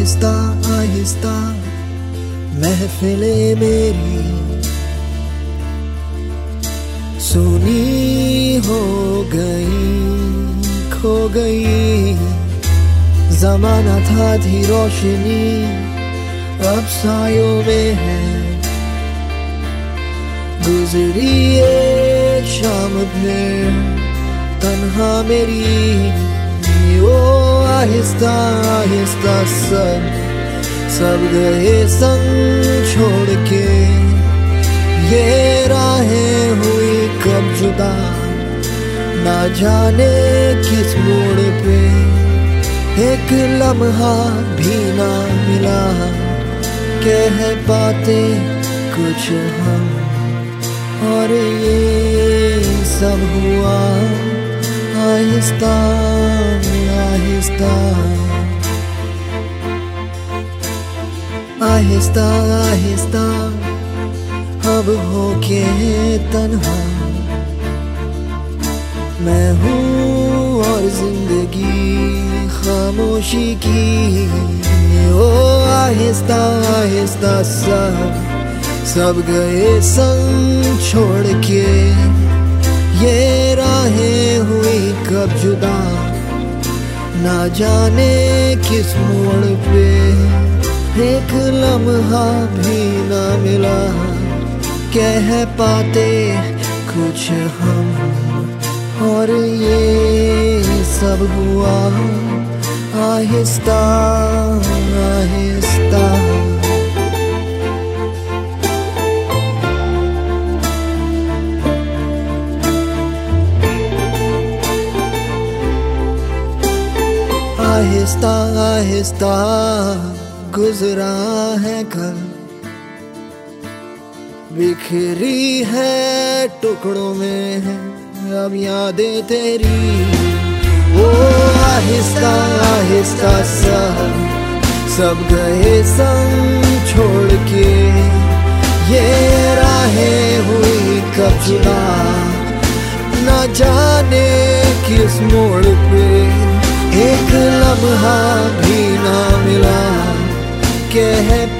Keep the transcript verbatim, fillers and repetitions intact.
आहिस्ता आहिस्ता महफिले मेरी सुनी हो गई, खो गई। जमाना था थी रोशनी, अब सायों में है। गुजरी ये शाम फिर तन्हा मेरी, ओ आहिस्ता आहिस्ता सब सब गए संग छोड़ के। ये राहें हुई कब जुदा, ना जाने किस मोड़ पे। एक लम्हा भी ना मिला, कह पाते कुछ हम। और ये सब हुआ आहिस्ता आहिस्ता आहिस्ता आहिस्ता। अब होके तन्हा मैं हूँ और जिंदगी खामोशी की। ओ आहिस्ता आहिस्ता सब सब गए संग छोड़ के। ये राहें हुई कब जुदा, ना जाने किस मोड़ पे। एक लम्हा भी ना मिला, कह पाते कुछ हम। और ये सब हुआ आहिस्ता आहिस्ता। आहिस्ता आहिस्ता गुजरा है कल, बिखरी है टुकड़ों में है अब यादें तेरी। ओ आहिस्ता आहिस्ता सब सब गए संग छोड़ के। ये राहें हुई कब जुदा, ना जाने किस मोड़ पे। एक लम्हा भी ना मिला, कह